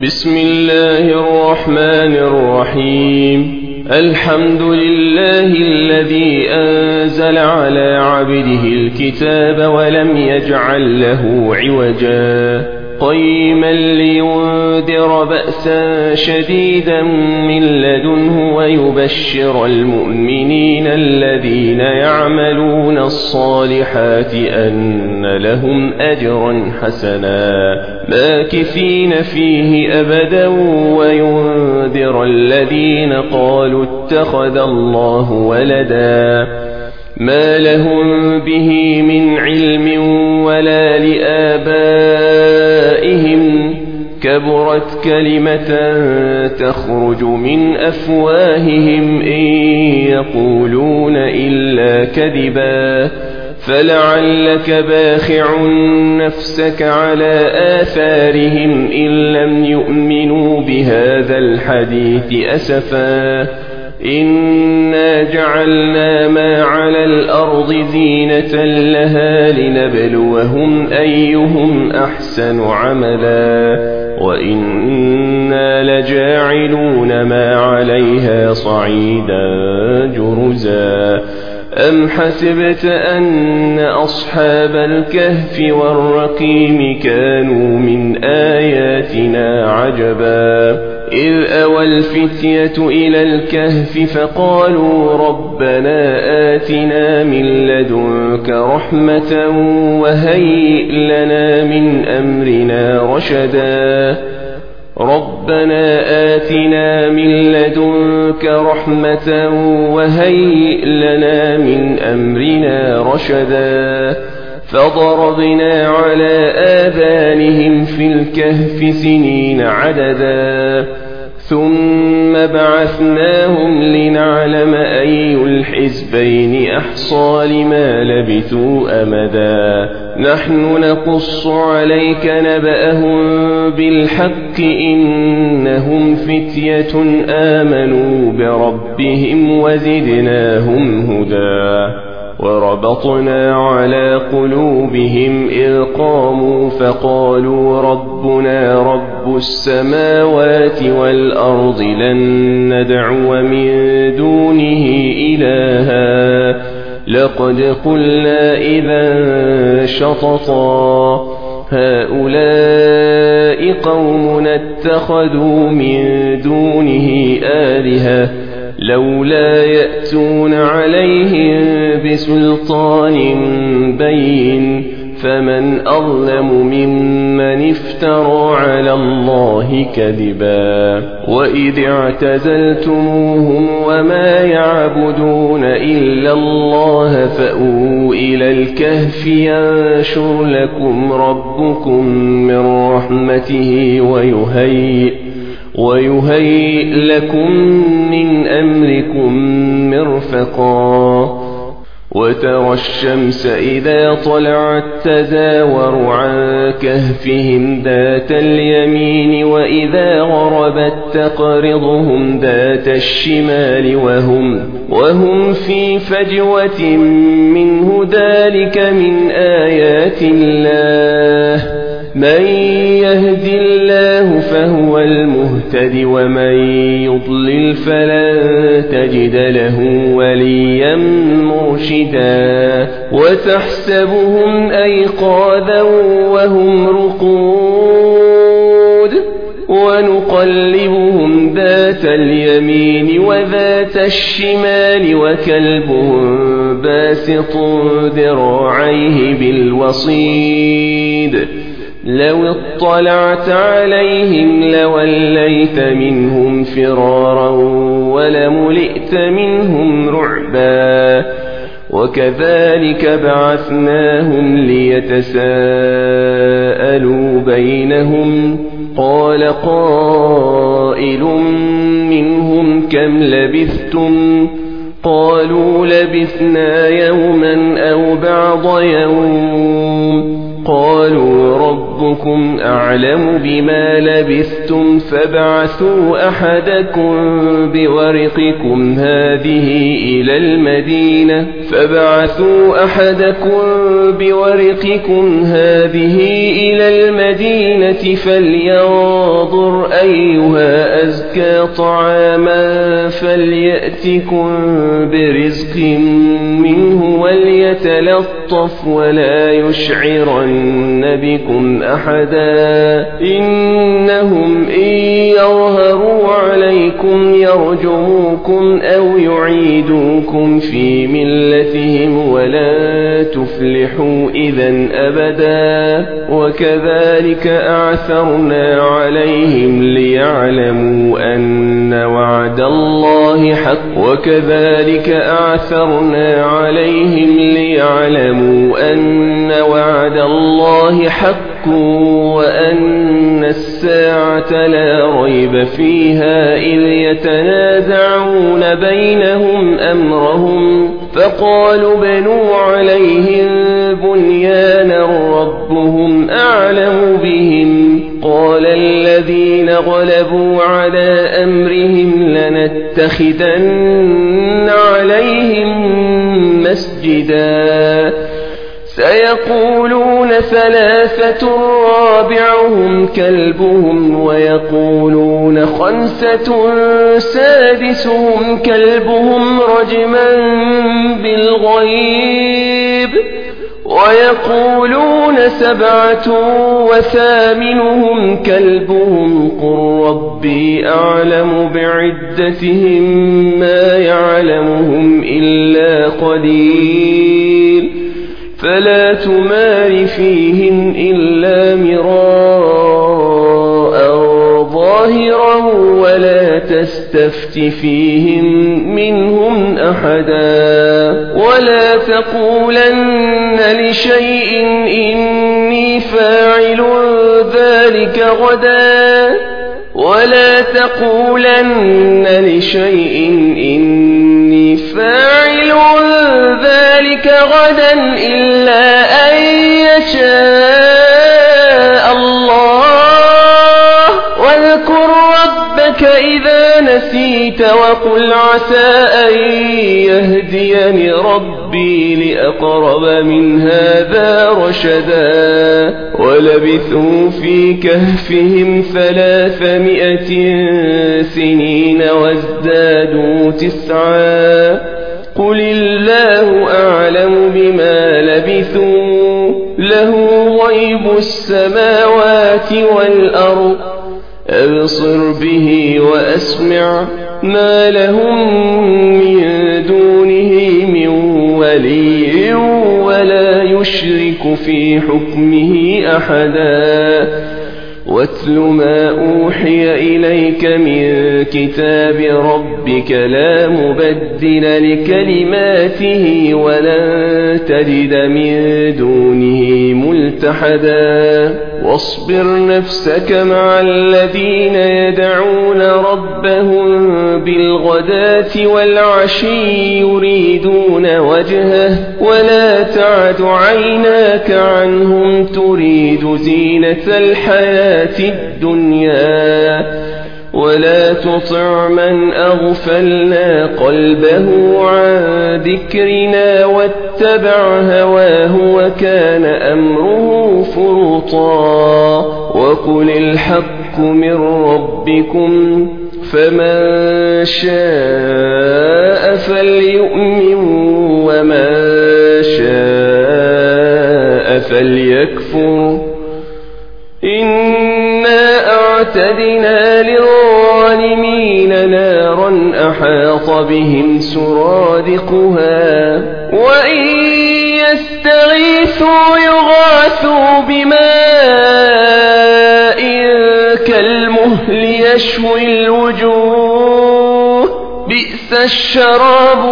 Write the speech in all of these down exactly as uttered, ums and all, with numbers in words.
بسم الله الرحمن الرحيم. الحمد لله الذي أنزل على عبده الكتاب ولم يجعل له عوجا قيما لينذر بأسا شديدا من لدنه ويبشر المؤمنين الذين يعملون الصالحات أن لهم أجرا حسنا ماكثين فيه أبدا وينذر الذين قالوا اتخذ الله ولدا ما لهم به من علم ولا لآبائهم كبرت كلمة تخرج من أفواههم إن يقولون إلا كذبا فلعلك باخع نفسك على آثارهم إن لم يؤمنوا بهذا الحديث أسفا إنا جعلنا ما على الأرض زينة لها لنبلوهم أيهم أحسن عملا وإنا لجاعلون ما عليها صعيدا جرزا أم حسبت أن أصحاب الكهف والرقيم كانوا من آياتنا عجبا إذ أوى الفتية إلى الكهف فقالوا ربنا آتنا من لدنك رحمة وهيئ لنا من أمرنا رشدا ربنا آتنا من لدنك رحمة وهيئ لنا من أمرنا رشدا فضربنا على آذانهم في الكهف سنين عددا ثم بعثناهم لنعلم أي الحزبين أحصى لما لبثوا أمدا نحن نقص عليك نبأهم بالحق إنهم فتية آمنوا بربهم وزدناهم هدى وربطنا على قلوبهم إذ قاموا فقالوا ربنا رب السماوات والأرض لن ندعو من دونه إلها لقد قلنا إذا شططا هؤلاء قوم اتخذوا من دونه آلهة لولا يأتون عليهم بسلطان بين فمن أظلم ممن افترى على الله كذبا وإذ اعتزلتموهم وما يعبدون إلا الله فأووا إلى الكهف ينشر لكم ربكم من رحمته ويهيئ ويهيئ لكم من أمركم مرفقا وترى الشمس إذا طلعت تزاور عن كهفهم ذات اليمين وإذا غربت تقرضهم ذات الشمال وهم, وهم في فجوة منه ذلك من آيات الله من يهد الله فهو المهتد ومن يضلل فلن تجد له وليا مرشدا وتحسبهم أيقاظا وهم رقود ونقلبهم ذات اليمين وذات الشمال وكلبهم باسط ذراعيه بالوصيد لو اطلعت عليهم لوليت منهم فرارا ولملئت منهم رعبا وكذلك بعثناهم ليتساءلوا بينهم قال قائل منهم كم لبثتم قالوا لبثنا يوما أو بعض يوم قالوا ربكم أعلم بما لبثتم فابعثوا أحدكم بورقكم هذه إلى المدينة فابعثوا أحدكم بورقكم هذه إلى المدينة فلينظر أيها أزكى طعاما فليأتكم برزق منه وليتلطف ولا يشعرن بكم أحدا إنهم إن يظهروا عليكم يرجموكم أو يعيدوكم في ملتهم ولا تفلحوا إذا أبدا وكذلك أعثرنا عليهم ليعلموا أن وعد الله حق وكذلك أعثرنا عليهم ليعلموا أن وعد الله حق وأن الساعة لا ريب فيها إذ يتنازعون بينهم أمرهم فقالوا بنوا عليهم بنيانا ربهم أعلم بهم قال الذين غلبوا على أمرهم لنتخذن عليهم مسجدا سيقولون ثلاثة رابعهم كلبهم ويقولون خمسة سادسهم كلبهم رجما بالغيب ويقولون سبعة وثامنهم كلبهم قل ربي أعلم بعدتهم ما يعلمهم إلا قليل فلا تمار فيهم إلا مراء ظاهرا ولا تستفت فيهم منهم أحدا ولا تقولن لشيء إني فاعل ذلك غدا ولا تقولن لشيء إني فاعل ذلك غدا إلا أن يشاء الله واذكر ربك إذا نسيت وقل عسى أن يهديني ربي لأقرب من هذا رشدا ولبثوا في كهفهم ثلاثمائة سنين وازدادوا تسعا قل الله أعلم بما لبثوا له غيب السماوات والأرض أبصر به وأسمع ما لهم من دونه من ولي ولا يشرك في حكمه أحدا واتل ما أوحي إليك من كتاب ربك لا مبدل لكلماته ولن تجد من دونه ملتحدا واصبر نفسك مع الذين يدعون ربهم بالغداة والعشي يريدون وجهه ولا تعد عيناك عنهم تريد زينة الحياة الدنيا ولا تطع من أغفلنا قلبه عن ذكرنا واتبع هواه وكان أمره فرطا وقل الحق من ربكم فمن شاء فليؤمن ومن شاء فليكفر إنا أعتدنا للظالمين نارا أحاط بهم سرادقها وإن يستغيثوا يغاثوا بماء كالمهل يشوي الوجوه بئس الشراب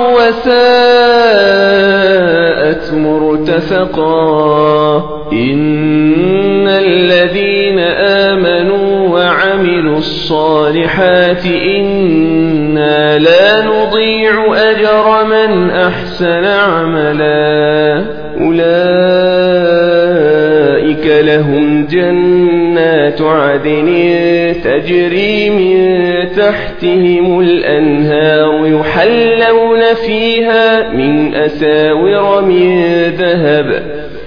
وساءت مرتفقا إن الذين آمنوا وعملوا الصالحات إنا لا نضيع أجر من أحسن عملا أولئك أولئك لهم جنات عدن تجري من تحتهم الأنهار يحلون فيها من أساور من ذهب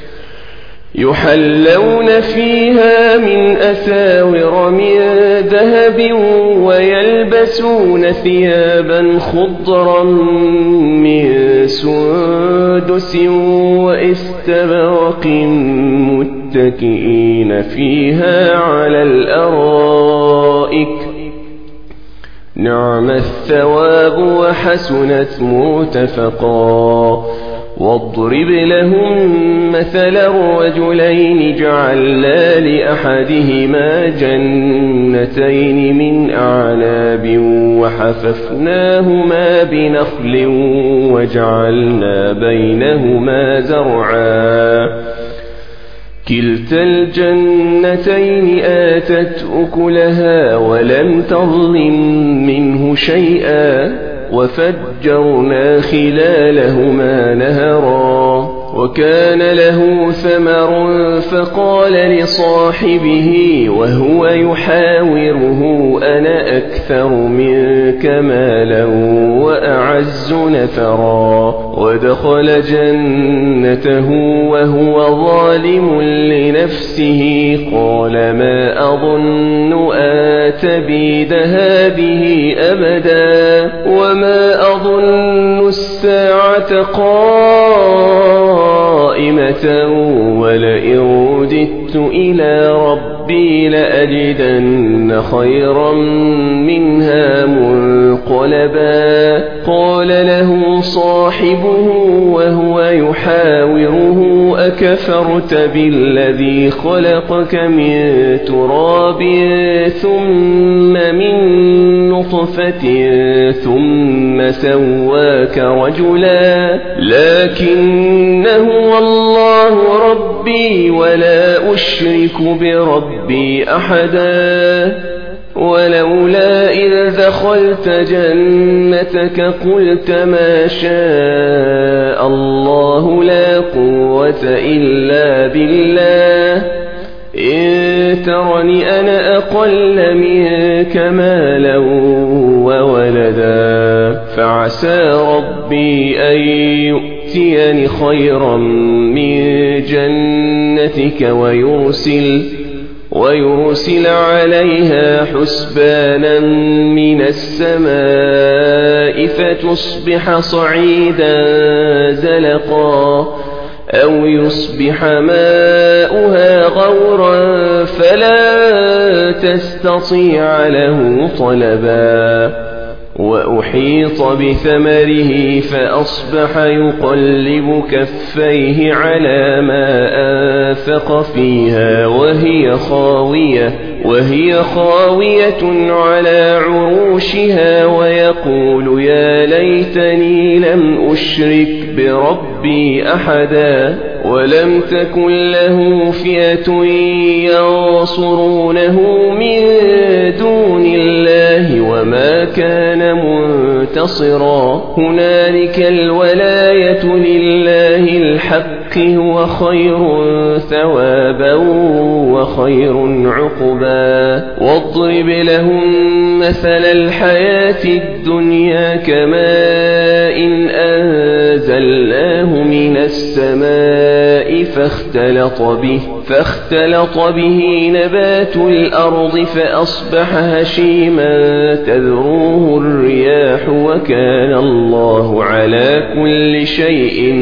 يحلون فيها من أساور من ذهب ويلبسون ثيابا خضرا من سندس واستبرق متكئين فيها على الأرائك نعم الثواب وحسنت مرتفقا. واضرب لهم مثل الرجلين جعلنا لأحدهما جنتين من أعناب وحففناهما بنخل وجعلنا بينهما زرعا كلتا الجنتين آتت أكلها ولم تظلم منه شيئا وفجرنا خلالهما نهرا وكان له ثمر فقال لصاحبه وهو يحاوره أنا أكثر منك مالا وأعز نفرا ودخل جنته وهو ظالم لنفسه قال ما أظن أن تبيد هذه أبدا وما أظن الساعة قائمة ولئن رددت إلى ربي لأجدن خيرا منها منقلبا قال له صاحبه وهو يحاوره أكفرت بالذي خلقك من تراب ثم من نطفة ثم سواك رجلا لكن هو الله ربي ولا أشرك بربي أحدا ولولا إذ دخلت جنتك قلت ما شاء الله لا قوة إلا بالله إن ترني أنا أقل منك مالا وولدا فعسى ربي أن يؤتيني خيرا من جنتك ويرسل ويرسل عليها حسبانا من السماء فتصبح صعيدا زلقا أو يصبح ماؤها غورا فلا تستطيع له طلبا وأحيط بثمره فأصبح يقلب كفيه على ما أنفق فيها وهي خاوية وهي خاوية على عروشها ويقول يا ليتني لم أشرك بربي أحدا ولم تكن له فئة ينصرونه من دون الله وما كان منتصرا هنالك الولاية لله الحق هو خير ثوابا وخير عقبا واضرب لهم مثل الحياة الدنيا كماء أنزلناه من السماء فاختلط به فاختلط به نبات الأرض فأصبح هشيما تذروه الرياح وكان الله على كل شيء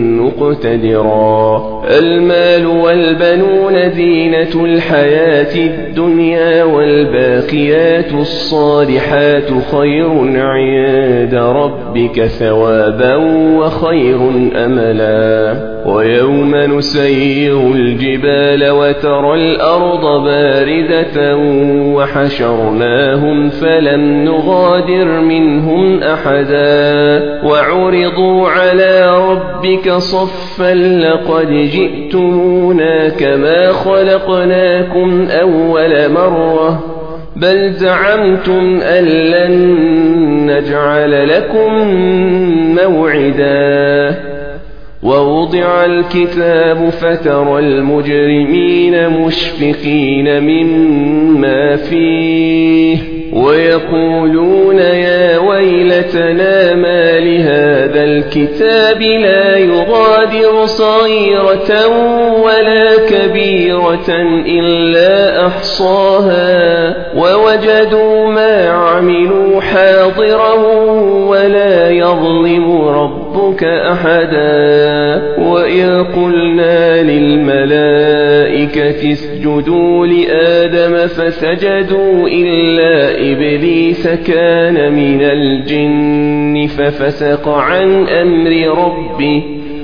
مقتدرا المال والبنون زينة الحياة الدنيا والباقيات الصالحات خير عند ربك ثوابا وخير أملا ويوم نسير الجبال وترى الأرض باردة وحشرناهم فلم نغادر منهم أحدا وعرضوا على ربك صفا لقد جئتمونا كما خلقناكم أول مرة بل زعمتم أن لن نجعل لكم موعدا ووضع الكتاب فترى المجرمين مشفقين مما فيه ويقولون يا ويلتنا ما لهذا الكتاب لا يغادر صغيرة ولا كبيرة إلا أحصاها ووجدوا ما عملوا حاضرا ولا يظلم ربك أحدا وإذ قلنا للملائكة اسجدوا لآدم فسجدوا إلا إبليس كان من الجن ففسق عن أمر ربه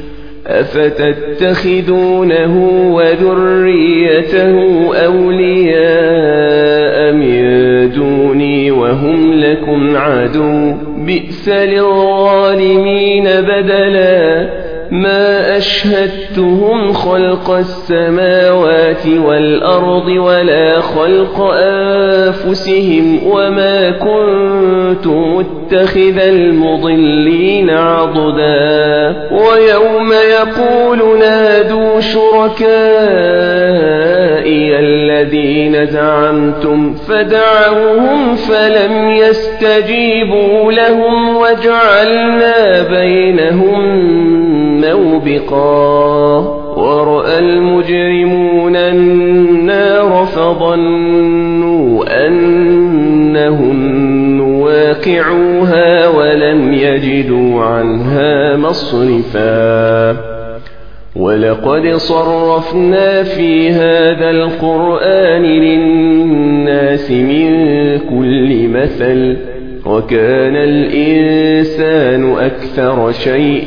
أفتتخذونه وذريته أولياء من دوني وهم لكم عدو بئس للظالمين بدلا ما أشهدتهم خلق السماوات والأرض ولا خلق أنفسهم وما كنت متخذ المضلين عضدا ويوم يقول نادوا شركائي الذين زعمتم فدعوهم فلم يستجيبوا لهم وجعلنا بينهم موبقا ورأى المجرمون النار فظنوا أنهم واقعوها ولم يجدوا عنها مصرفا ولقد صرفنا في هذا القرآن للناس من كل مثل وكان الإنسان أكثر شيء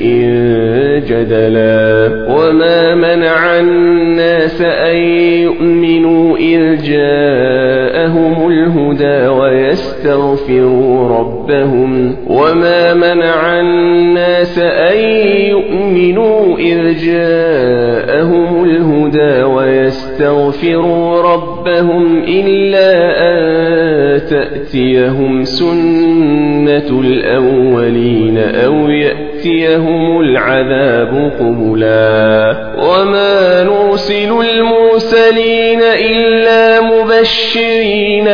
جدلا وما منع الناس أن يؤمنوا إذ جاءهم الهدى ويستغفروا ربهم وما منع الناس أن يؤمنوا إذ جاءهم الهدى ويستغفروا ربهم إلا أن تأتيهم سنة الأولين أو يأتيهم العذاب قبلا وما نرسل المرسلين إلا مبشرين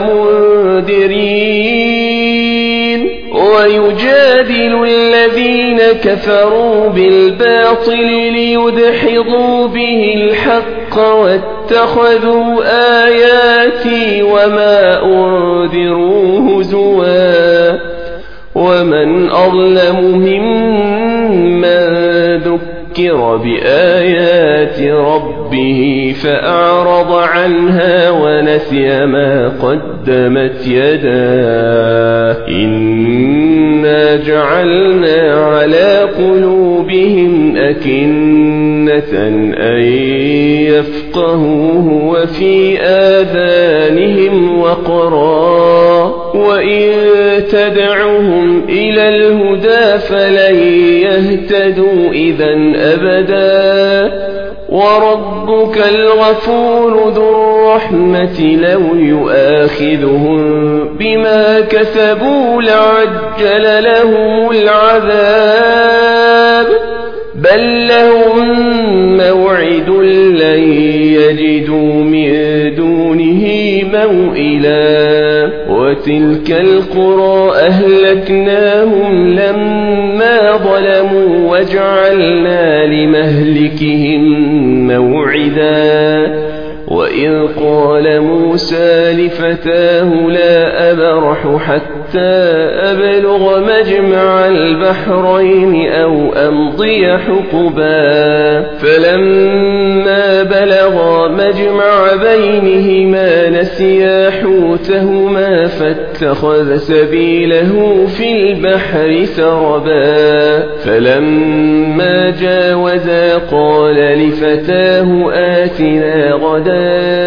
ومنذرين ويجادل الذين كفروا بالباطل ليدحضوا به الحق واتخذوا آياتي وما أنذروا هزوا ومن أظلم ممن ذكر بآيات ربه فأعرض عنها ونسي ما قدمت يداه إنا جعلنا على قلوبهم أكنة أن يفقهوه وفي آذانهم وقرا وإن تدعهم إلى الهدى فلن يهتدوا إذا أبدا وربك الغفور ذو الرحمة لو يؤاخذهم بما كسبوا لعجل لهم العذاب بل لهم موعد لن يجدوا من دونه موئلا وتلك القرى أهلكناهم لما ظلموا وجعلنا لمهلكهم موعدا وإذ قال موسى لفتاه لا أبرح حتى أبلغ مجمع البحرين أو أمضي حقبا فلما بلغا مجمع بينهما نسيا حوتهما فاتخذ سبيله في البحر سربا فلما جاوزا قال لفتاه آتنا غداءنا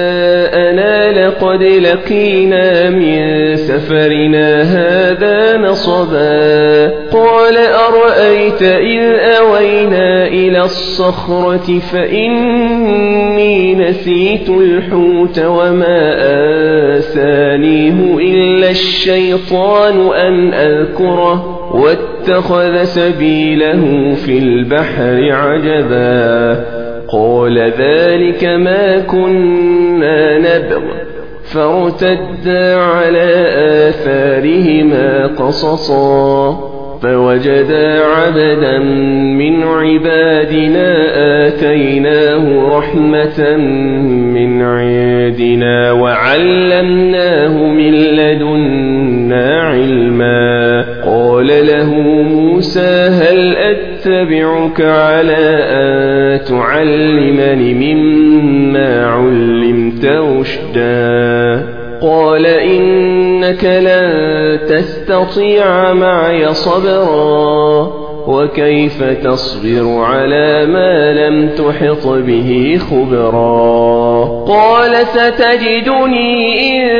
لقد لقينا من سفرنا هذا نصبا قال أرأيت إذ أوينا إلى الصخرة فإني نسيت الحوت وما آسانيه إلا الشيطان أن أذكره واتخذ سبيله في البحر عجبا قال ذلك ما كنا نبغ فارتدا على آثارهما قصصا فوجدا عبدا من عبادنا آتيناه رحمة من عندنا وعلمناه من لدنا علما قال له موسى هل أتبعك على أن تعلمني مما علمت رشدا قال إنك لن تستطيع معي صبرا وكيف تصبر على ما لم تحط به خبرا قال ستجدني إن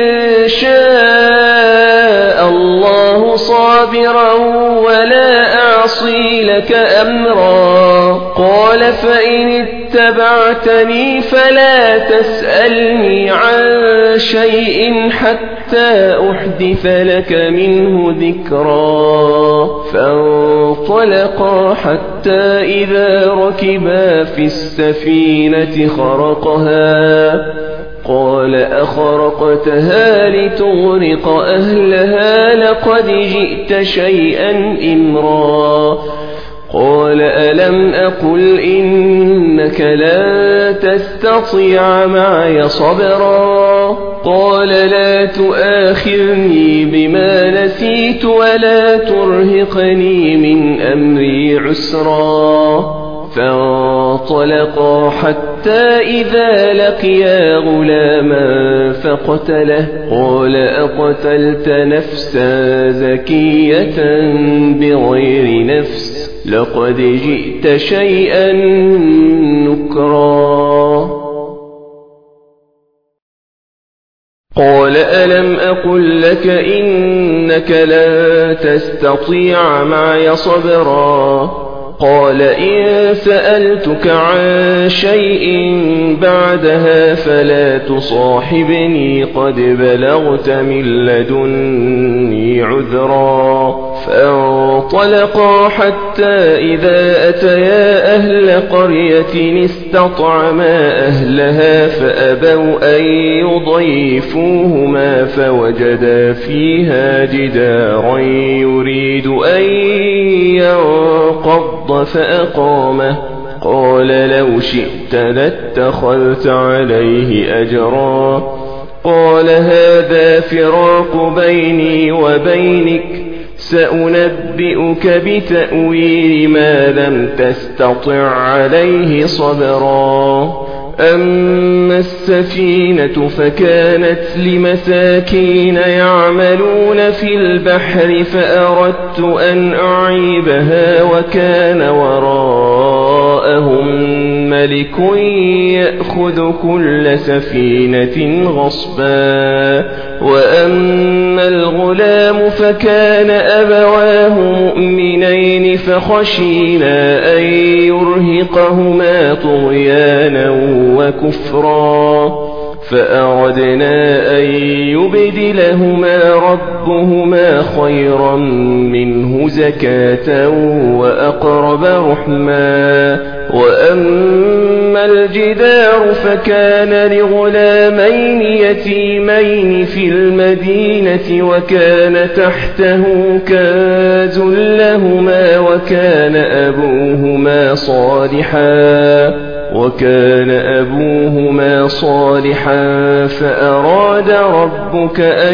شاء الله صابرا ولا أعصي لك أمرا قال فإن اتبعتني فلا تسألني عن شيء حتى أحدث لك منه ذكرا فانطلقا حتى إذا ركبا في السفينة خرقها قال أخرقتها لتغرق أهلها لقد جئت شيئا إمرا قال ألم أقل إنك لن تستطيع معي صبرا قال لا تؤاخذني بما نسيت ولا ترهقني من أمري عسرا فانطلقا حتى إذا لقيا غلاما فقتله قال أقتلت نفسا زكية بغير نفس لقد جئت شيئا نكرا قال ألم أقل لك إنك لن تستطيع معي صبرا قال إن سألتك عن شيء بعدها فلا تصاحبني قد بلغت من لدني عذرا فانطلقا حتى إذا أتيا أهل قرية استطعما أهلها فأبوا أن يضيفوهما فوجدا فيها جدارا يريد أن ينقض فأقامه قال لو شئت لاتخذت عليه أجرا قال هذا فراق بيني وبينك سأنبئك بتأويل ما لم تستطع عليه صبرا أما السفينة فكانت لمساكين يعملون في البحر فأردت أن أعيبها وكان وراءهم ملك يأخذ كل سفينة غصبا وأما الغلام فكان أبواه مؤمنين فخشينا أن يرهقهما طغيانا وكفرا فأردنا أن يبدلهما ربهما خيرا منه زكاة وأقرب رحما وأما الجدار فكان لغلامين يتيمين في المدينة وكان تحته كنز لهما وكان أبوهما صالحا وكان أبوهما صالحا فأراد ربك أن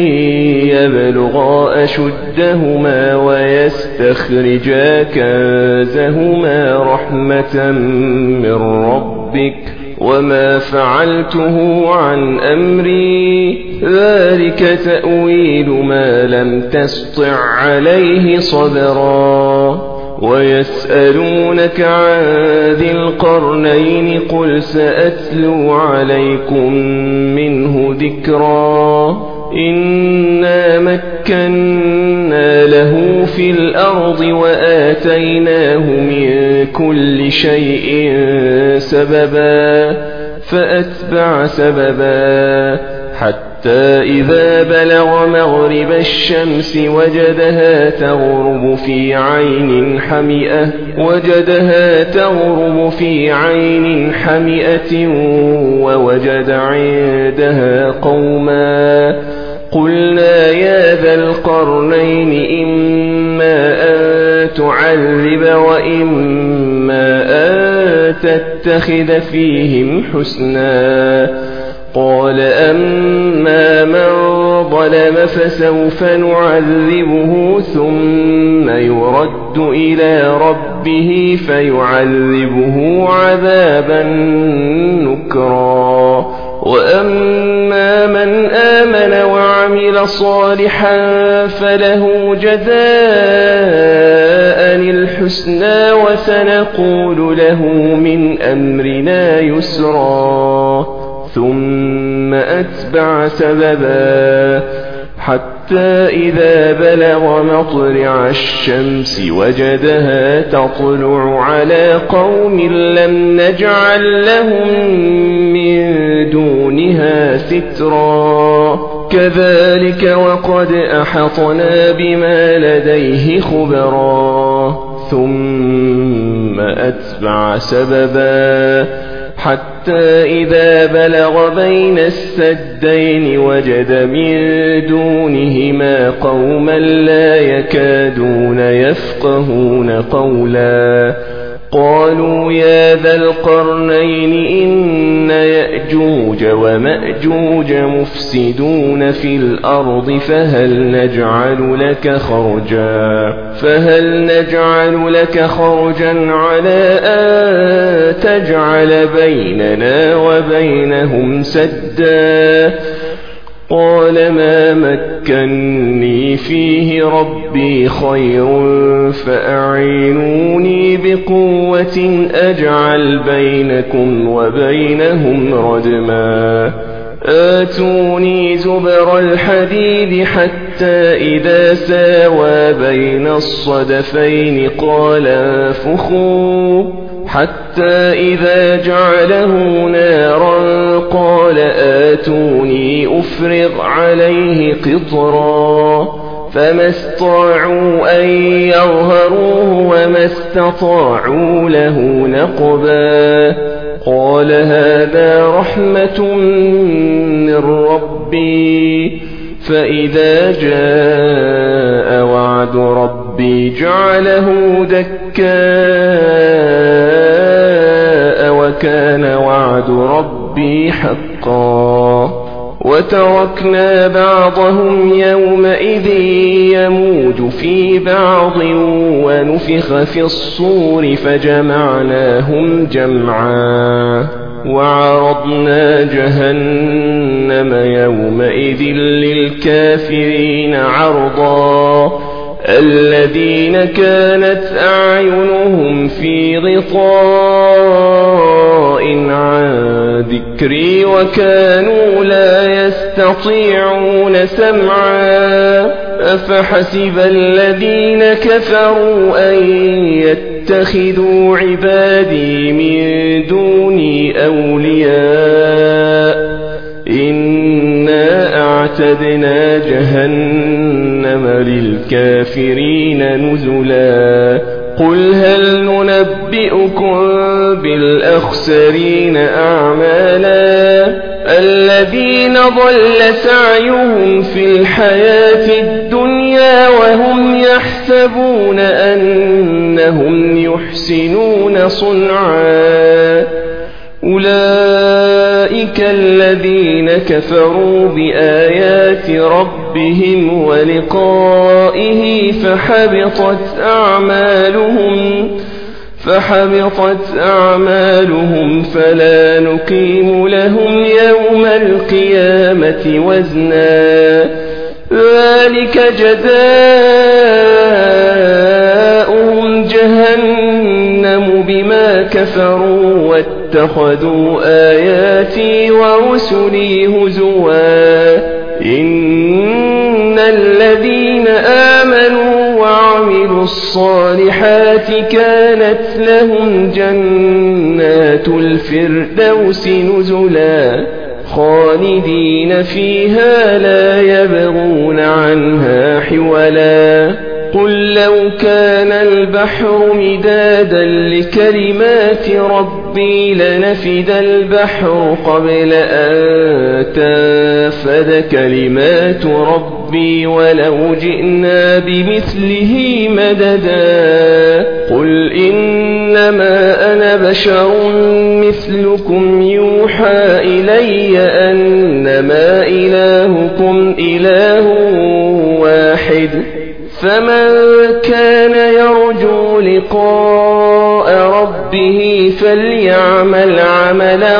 يبلغا أشدهما ويستخرجا كنزهما رحمة من ربك وما فعلته عن أمري ذلك تأويل ما لم تسطع عليه صبرا ويسألونك عن ذي القرنين قل سأتلو عليكم منه ذكرا إنا مكنا له في الأرض وآتيناه من كل شيء سببا فأتبع سببا حتى حتى إذا بلغ مغرب الشمس وجدها تغرب في عين حمئة وجدها تغرب في عين حمئة ووجد عندها قوما قلنا يا ذا القرنين إما أن تعذب وإما أن تتخذ فيهم حسنا قال أما من ظلم فسوف نعذبه ثم يرد إلى ربه فيعذبه عذابا نكرا وأما من آمن وعمل صالحا فله جزاء الحسنى وسنقول له من أمرنا يسرا ثم أتبع سببا حتى إذا بلغ مطلع الشمس وجدها تطلع على قوم لم نجعل لهم من دونها سترا كذلك وقد أحطنا بما لديه خبرا ثم أتبع سببا حتى إذا بلغ بين السدين وجد من دونهما قوما لا يكادون يفقهون قولا قالوا يا ذا القرنين إن يأجوج ومأجوج مفسدون في الأرض فهل نجعل لك خرجا فهل نجعل لك خرجا على أن تجعل بيننا وبينهم سدا قال ما مكني فيه ربي خير فأعينوني بقوة أجعل بينكم وبينهم ردما آتوني زبر الحديد حتى إذا ساوى بين الصدفين قال انفخوا حتى إذا جعله نارا قال آتوني أفرغ عليه قطرا فما استطاعوا أن يظهروه وما استطاعوا له نقبا قال هذا رحمة من ربي فإذا جاء وعد ربي جعله دكاء وكان وعد ربي حقا وتركنا بعضهم يومئذ يموج في بعض ونفخ في الصور فجمعناهم جمعا وعرضنا جهنم يومئذ للكافرين عرضا الذين كانت أعينهم في غطاء عن ذكري وكانوا لا يستطيعون سمعا أفحسب الذين كفروا أن يتخذوا عبادي من دوني أولياء إنا أعتدنا جهنم للكافرين نزلا قل هل ننبئكم بالأخسرين أعمالا الذين ضل سعيهم في الحياة الدنيا وهم يحسبون أنهم يحسنون صنعا أولئك الذين كفروا بآيات ربهم ولقائه فحبطت أعمالهم فحبطت أعمالهم فلا نقيم لهم يوم القيامة وزنا ذلك جزاؤهم جهنم بما كفروا واتخذوا آياتي ورسلي هزوا إن الذين آمنوا وعملوا الصالحات كانت لهم جنات الفردوس نزلا خالدين فيها لا يبغون عنها حولا قل لو كان البحر مدادا لكلمات ربي لنفد البحر قبل أن تنفد كلمات ربي ولو جئنا بمثله مددا قل إنما أنا بشر مثلكم يوحى إلي أنما إلهكم إله واحد فمن كان يرجو لقاء ربه فليعمل عملا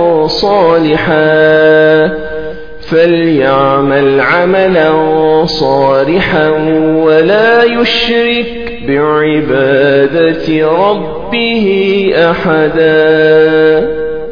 صالحا فليعمل عملا صالحا ولا يشرك بعبادة ربه أحدا.